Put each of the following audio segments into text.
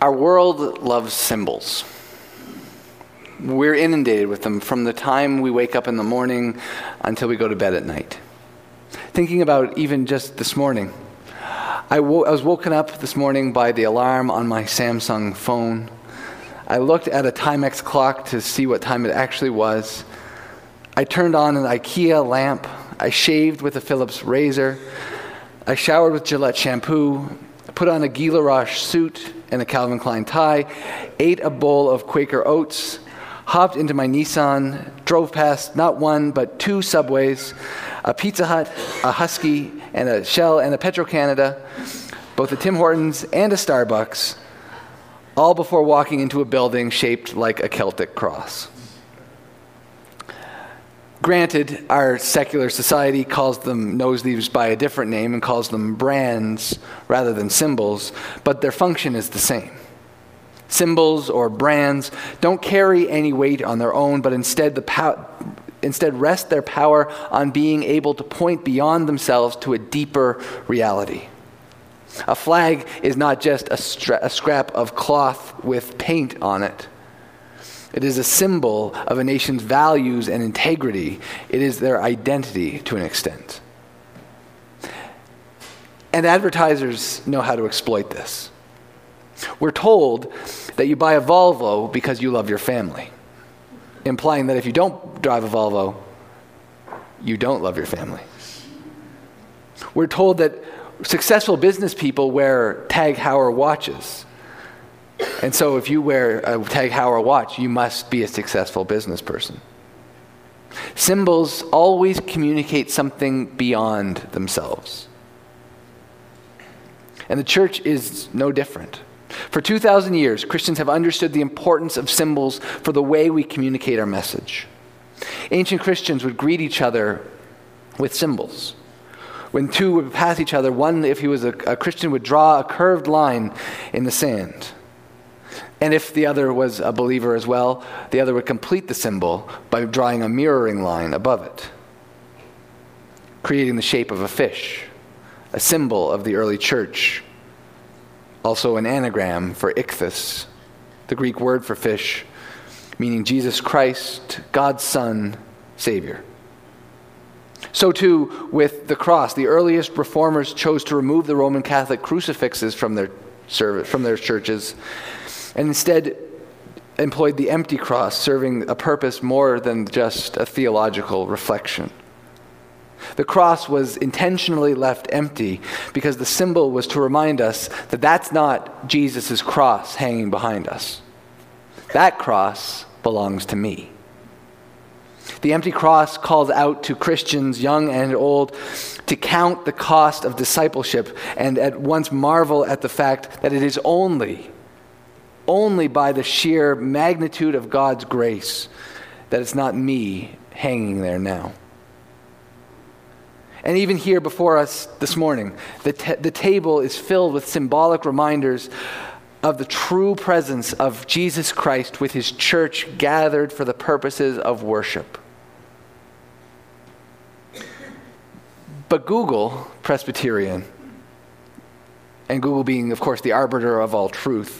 Our world loves symbols. We're inundated with them from the time we wake up in the morning until we go to bed at night. Thinking about even just this morning, I was woken up this morning by the alarm on my Samsung phone. I looked at a Timex clock to see what time it actually was. I turned on an IKEA lamp. I shaved with a Philips razor. I showered with Gillette shampoo. I put on a Guy Laroche suit and a Calvin Klein tie, ate a bowl of Quaker Oats, hopped into my Nissan, drove past not one but two Subways, a Pizza Hut, a Husky, and a Shell, and a Petro-Canada, both a Tim Hortons and a Starbucks, all before walking into a building shaped like a Celtic cross. Granted, our secular society knows these by a different name and calls them brands rather than symbols, but their function is the same. Symbols or brands don't carry any weight on their own, but instead rest their power on being able to point beyond themselves to a deeper reality. A flag is not just a scrap of cloth with paint on it. It is a symbol of a nation's values and integrity. It is their identity to an extent. And advertisers know how to exploit this. We're told that you buy a Volvo because you love your family, implying that if you don't drive a Volvo, you don't love your family. We're told that successful business people wear Tag Heuer watches. And so if you wear a Tag Heuer watch, you must be a successful business person. Symbols always communicate something beyond themselves. And the church is no different. For 2,000 years, Christians have understood the importance of symbols for the way we communicate our message. Ancient Christians would greet each other with symbols. When two would pass each other, one, if he was a Christian, would draw a curved line in the sand. And if the other was a believer as well, the other would complete the symbol by drawing a mirroring line above it, creating the shape of a fish, a symbol of the early church. Also an anagram for ichthys, the Greek word for fish, meaning Jesus Christ, God's Son, Savior. So too with the cross. The earliest reformers chose to remove the Roman Catholic crucifixes from their churches, and instead employed the empty cross, serving a purpose more than just a theological reflection. The cross was intentionally left empty because the symbol was to remind us that that's not Jesus' cross hanging behind us. That cross belongs to me. The empty cross calls out to Christians, young and old, to count the cost of discipleship and at once marvel at the fact that it is only by the sheer magnitude of God's grace that it's not me hanging there now. And even here before us this morning, the table is filled with symbolic reminders of the true presence of Jesus Christ with his church gathered for the purposes of worship. But Google, Presbyterian, and Google being, of course, the arbiter of all truth,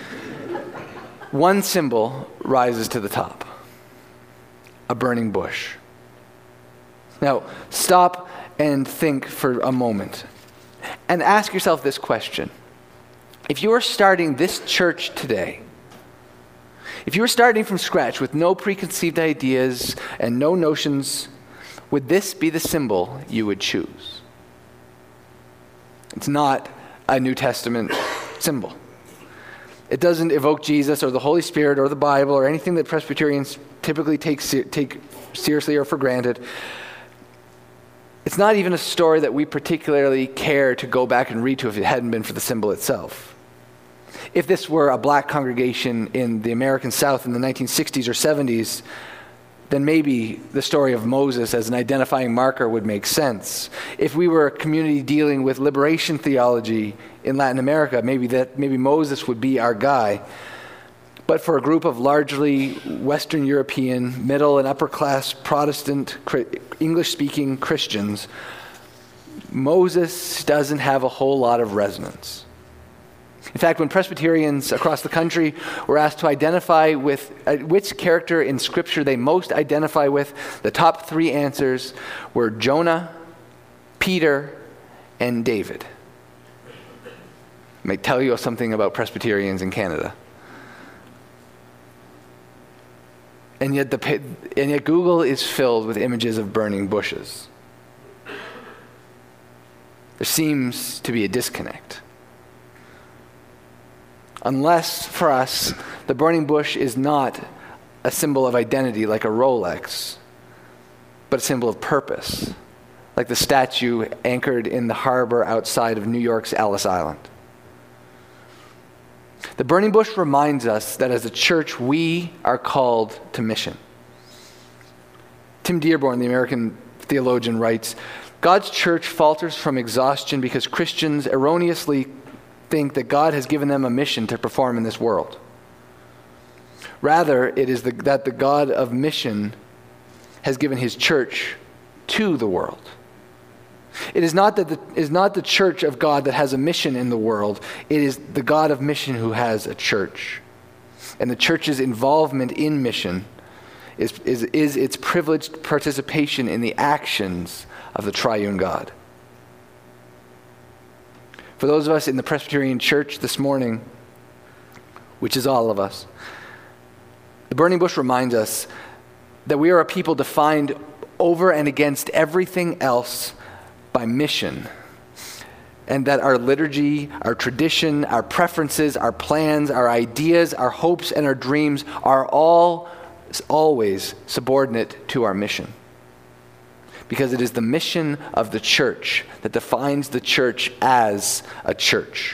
one symbol rises to the top: a burning bush. Now, stop and think for a moment and ask yourself this question. If you were starting this church today, if you were starting from scratch with no preconceived ideas and no notions, would this be the symbol you would choose? It's not a New Testament symbol. It doesn't evoke Jesus or the Holy Spirit or the Bible or anything that Presbyterians typically take seriously or for granted. It's not even a story that we particularly care to go back and read to if it hadn't been for the symbol itself. If this were a black congregation in the American South in the 1960s or 70s, then maybe the story of Moses as an identifying marker would make sense. If we were a community dealing with liberation theology in Latin America, maybe Moses would be our guy. But for a group of largely Western European, middle and upper class Protestant, English-speaking Christians, Moses doesn't have a whole lot of resonance. In fact, when Presbyterians across the country were asked to identify with which character in Scripture they most identify with, the top 3 answers were Jonah, Peter, and David. I might tell you something about Presbyterians in Canada. And yet Google is filled with images of burning bushes. There seems to be a disconnect. Unless, for us, the burning bush is not a symbol of identity like a Rolex, but a symbol of purpose, like the statue anchored in the harbor outside of New York's Ellis Island. The burning bush reminds us that as a church, we are called to mission. Tim Dearborn, the American theologian, writes, God's church falters from exhaustion because Christians erroneously think that God has given them a mission to perform in this world. Rather, it is that the God of mission has given his church to the world. It is not the church of God that has a mission in the world. It is the God of mission who has a church. And the church's involvement in mission is its privileged participation in the actions of the triune God. For those of us in the Presbyterian Church this morning, which is all of us, the burning bush reminds us that we are a people defined over and against everything else by mission, and that our liturgy, our tradition, our preferences, our plans, our ideas, our hopes, and our dreams are all always subordinate to our mission. Because it is the mission of the church that defines the church as a church.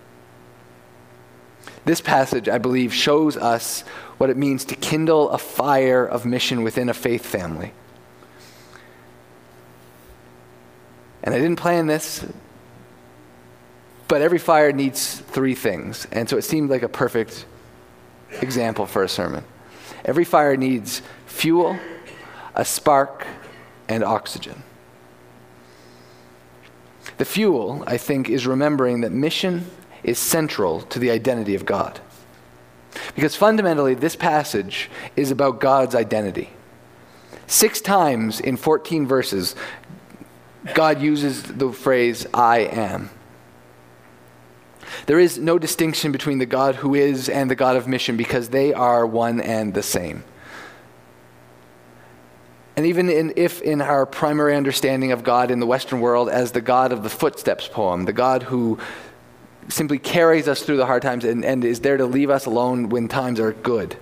This passage, I believe, shows us what it means to kindle a fire of mission within a faith family. And I didn't plan this, but every fire needs 3 things. And so it seemed like a perfect example for a sermon. Every fire needs fuel, a spark, and oxygen. The fuel, I think, is remembering that mission is central to the identity of God. Because fundamentally, this passage is about God's identity. 6 times in 14 verses, God uses the phrase, I am. There is no distinction between the God who is and the God of mission because they are one and the same. And even if in our primary understanding of God in the Western world as the God of the footsteps poem, the God who simply carries us through the hard times and is there to leave us alone when times are good,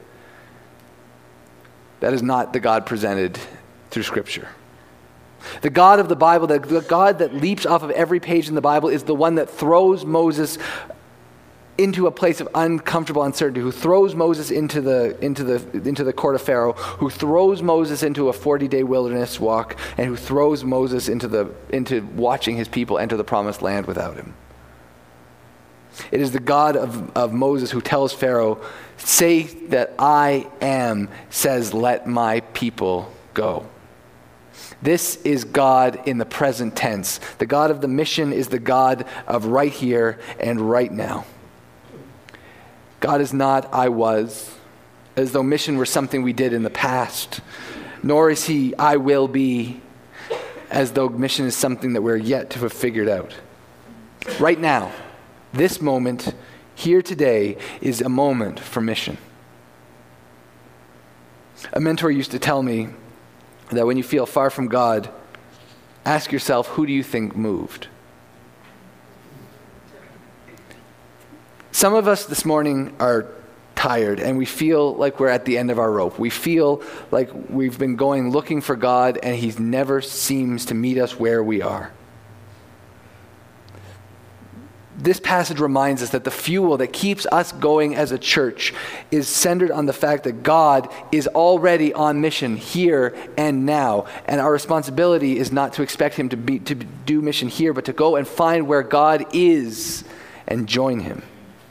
that is not the God presented through Scripture. The God of the Bible, the God that leaps off of every page in the Bible, is the one that throws Moses into a place of uncomfortable uncertainty, who throws Moses into the court of Pharaoh, who throws Moses into a 40-day wilderness walk, and who throws Moses into watching his people enter the promised land without him. It is the God of Moses who tells Pharaoh, say that I am, says, let my people go. This is God in the present tense. The God of the mission is the God of right here and right now. God is not I was, as though mission were something we did in the past, nor is he I will be, as though mission is something that we're yet to have figured out. Right now, this moment, here today, is a moment for mission. A mentor used to tell me that when you feel far from God, ask yourself, who do you think moved? Some of us this morning are tired and we feel like we're at the end of our rope. We feel like we've been going looking for God and he never seems to meet us where we are. This passage reminds us that the fuel that keeps us going as a church is centered on the fact that God is already on mission here and now. And our responsibility is not to expect him to do mission here, but to go and find where God is and join him.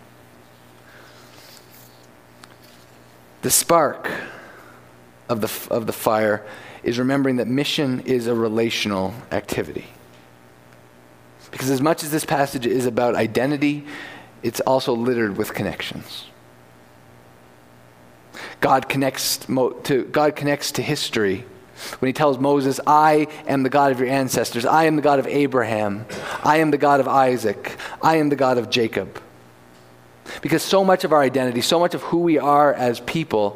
The spark of the fire is remembering that mission is a relational activity. Because as much as this passage is about identity, it's also littered with connections. God connects to history when he tells Moses, I am the God of your ancestors. I am the God of Abraham. I am the God of Isaac. I am the God of Jacob. Because so much of our identity, so much of who we are as people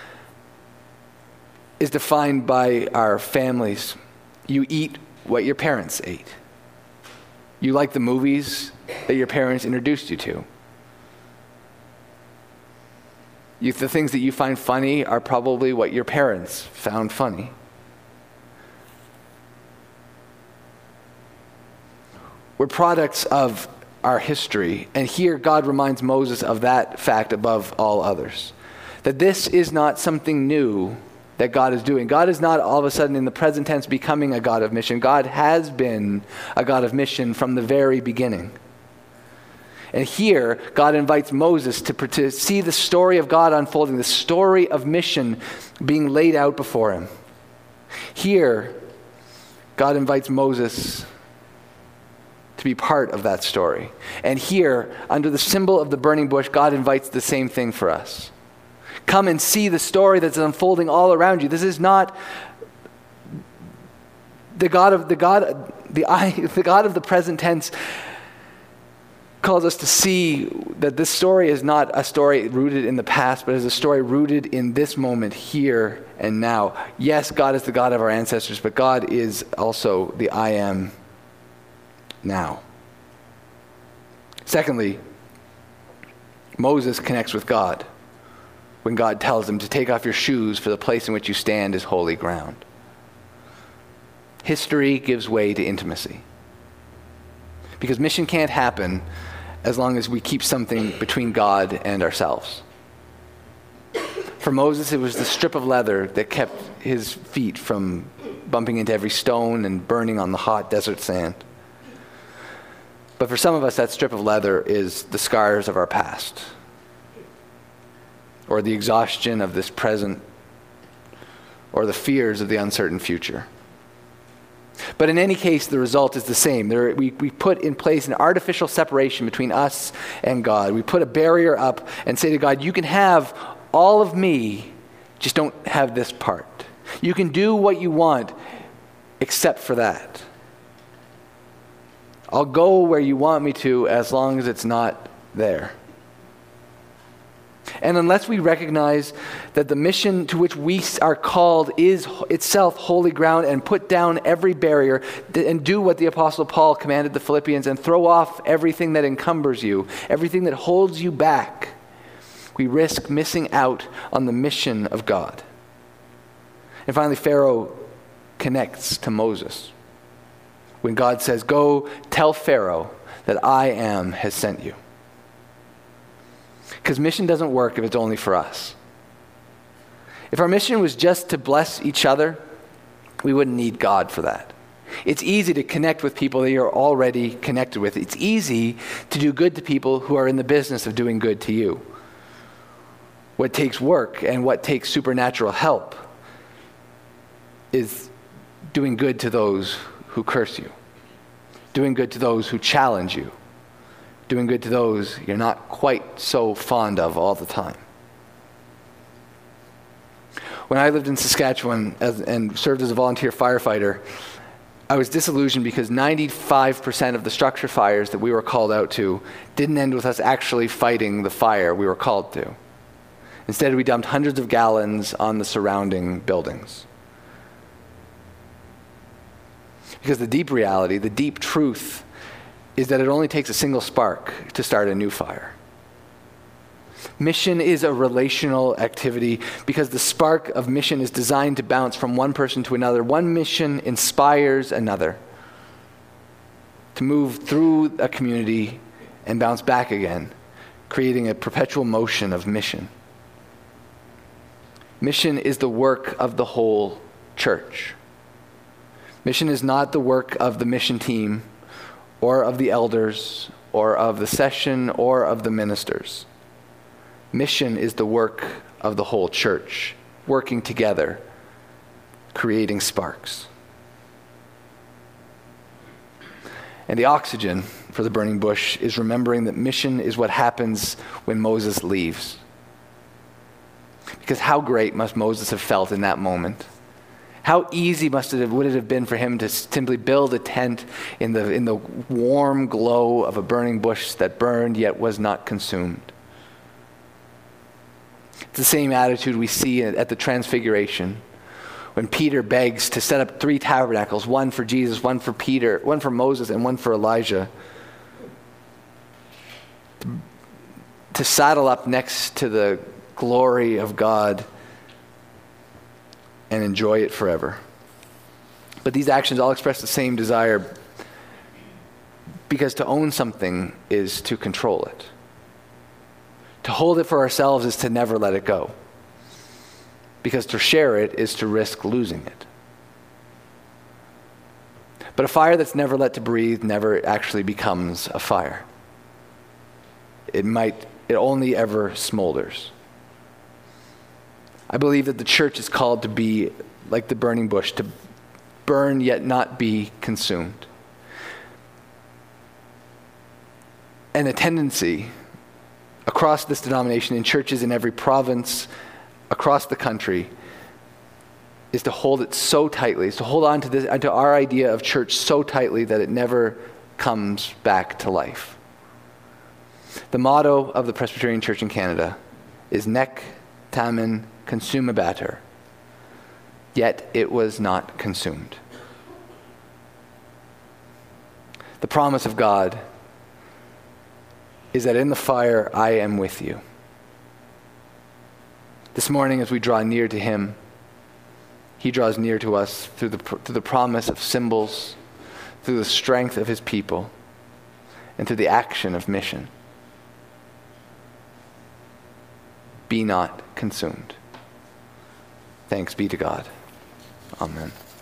is defined by our families. You eat what your parents ate. You like the movies that your parents introduced you to. The things that you find funny are probably what your parents found funny. We're products of our history, and here God reminds Moses of that fact above all others. That this is not something new that God is doing. God is not all of a sudden in the present tense becoming a God of mission. God has been a God of mission from the very beginning. And here, God invites Moses to see the story of God unfolding, the story of mission being laid out before him. Here, God invites Moses to be part of that story. And here, under the symbol of the burning bush, God invites the same thing for us. Come and see the story that's unfolding all around you. This is not the God of the present tense calls us to see that this story is not a story rooted in the past, but is a story rooted in this moment, here and now. Yes, God is the God of our ancestors, but God is also the I am now. Secondly, Moses connects with God when God tells him to take off your shoes, for the place in which you stand is holy ground. History gives way to intimacy. Because mission can't happen as long as we keep something between God and ourselves. For Moses, it was the strip of leather that kept his feet from bumping into every stone and burning on the hot desert sand. But for some of us, that strip of leather is the scars of our past, or the exhaustion of this present, or the fears of the uncertain future. But in any case, the result is the same. We put in place an artificial separation between us and God. We put a barrier up and say to God, you can have all of me, just don't have this part. You can do what you want, except for that. I'll go where you want me to as long as it's not there. And unless we recognize that the mission to which we are called is itself holy ground, and put down every barrier and do what the Apostle Paul commanded the Philippians and throw off everything that encumbers you, everything that holds you back, we risk missing out on the mission of God. And finally, Pharaoh connects to Moses when God says, go tell Pharaoh that I am has sent you. Because mission doesn't work if it's only for us. If our mission was just to bless each other, we wouldn't need God for that. It's easy to connect with people that you're already connected with. It's easy to do good to people who are in the business of doing good to you. What takes work and what takes supernatural help is doing good to those who curse you, doing good to those who challenge you, doing good to those you're not quite so fond of all the time. When I lived in Saskatchewan and served as a volunteer firefighter, I was disillusioned because 95% of the structure fires that we were called out to didn't end with us actually fighting the fire we were called to. Instead, we dumped hundreds of gallons on the surrounding buildings. Because the deep reality, the deep truth, is that it only takes a single spark to start a new fire. Mission is a relational activity because the spark of mission is designed to bounce from one person to another. One mission inspires another to move through a community and bounce back again, creating a perpetual motion of mission. Mission is the work of the whole church. Mission is not the work of the mission team or of the elders or of the session or of the ministers. Mission is the work of the whole church, working together, creating sparks. And the oxygen for the burning bush is remembering that mission is what happens when Moses leaves. Because how great must Moses have felt in that moment? How easy would it have been for him to simply build a tent in the warm glow of a burning bush that burned yet was not consumed? It's the same attitude we see at the Transfiguration, when Peter begs to set up 3 tabernacles, one for Jesus, one for Peter, one for Moses, and one for Elijah, to saddle up next to the glory of God and enjoy it forever. But these actions all express the same desire, because to own something is to control it. To hold it for ourselves is to never let it go, because to share it is to risk losing it. But a fire that's never let to breathe never actually becomes a fire. It only ever smolders. I believe that the church is called to be like the burning bush, to burn yet not be consumed. And the tendency across this denomination, in churches in every province, across the country, is to hold it so tightly, is to hold on to our idea of church so tightly that it never comes back to life. The motto of the Presbyterian Church in Canada is Nec tamen consumebatur, yet it was not consumed. The promise of God is that in the fire I am with you. This morning, as we draw near to him, he draws near to us through the promise of symbols, through the strength of his people, and through the action of mission. Be not consumed. Thanks be to God. Amen.